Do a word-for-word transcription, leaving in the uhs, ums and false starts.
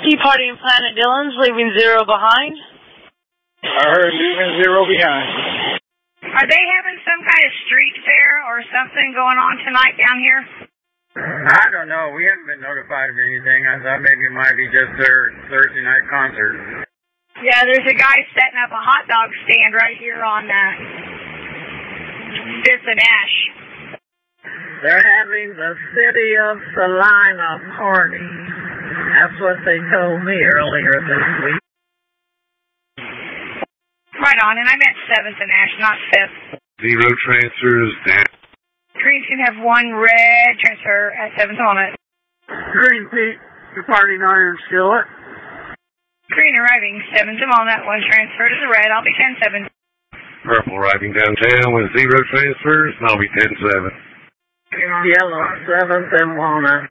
Departing Planet Dillon's, leaving zero behind. I heard leaving zero behind. Are they having some kind of street fair or something going on tonight down here? I don't know. We haven't been notified of anything. I thought maybe it might be just their Thursday night concert. Yeah, there's a guy setting up a hot dog stand right here on uh, Fifth and Ash. They're having the City of Salina party. That's what they told me earlier this week. Right on, and I meant Seventh and Ash, not Fifth. Zero transfers down. Green's gonna have one red transfer at Seventh on it. Green Peak, departing Iron Skillet. Green arriving, Seventh on that one transfer to the red. I'll be ten seven. Purple arriving downtown with zero transfers, and I'll be ten seven. Yellow, Seventh and Walnut.